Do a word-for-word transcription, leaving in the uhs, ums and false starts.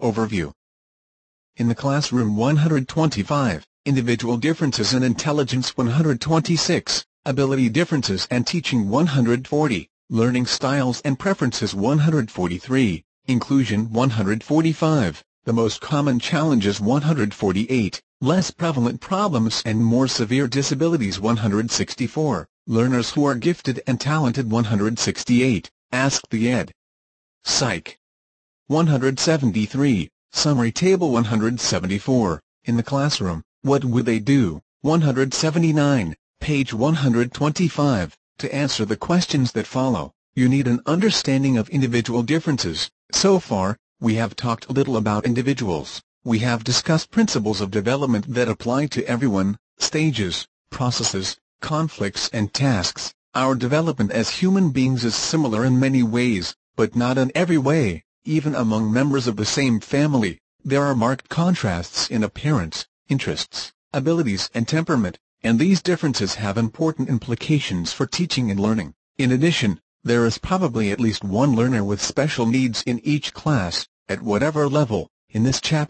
Overview. In the classroom one hundred twenty-five, individual differences in intelligence one hundred twenty-six, ability differences and teaching one hundred forty, learning styles and preferences one hundred forty-three, inclusion one hundred forty-five, the most common challenges one hundred forty-eight, less prevalent problems and more severe disabilities one hundred sixty-four, learners who are gifted and talented one hundred sixty-eight, Ask the Ed. Psych. one hundred seventy-three, Summary Table one hundred seventy-four, In the Classroom, What Would They Do? one hundred seventy-nine, page one hundred twenty-five. To answer the questions that follow, you need an understanding of individual differences. So far, we have talked a little about individuals. We have discussed principles of development that apply to everyone, stages, processes, conflicts and tasks. Our development as human beings is similar in many ways, but not in every way. Even among members of the same family, there are marked contrasts in appearance, interests, abilities and temperament, and these differences have important implications for teaching and learning. In addition, there is probably at least one learner with special needs in each class, at whatever level. In this chapter,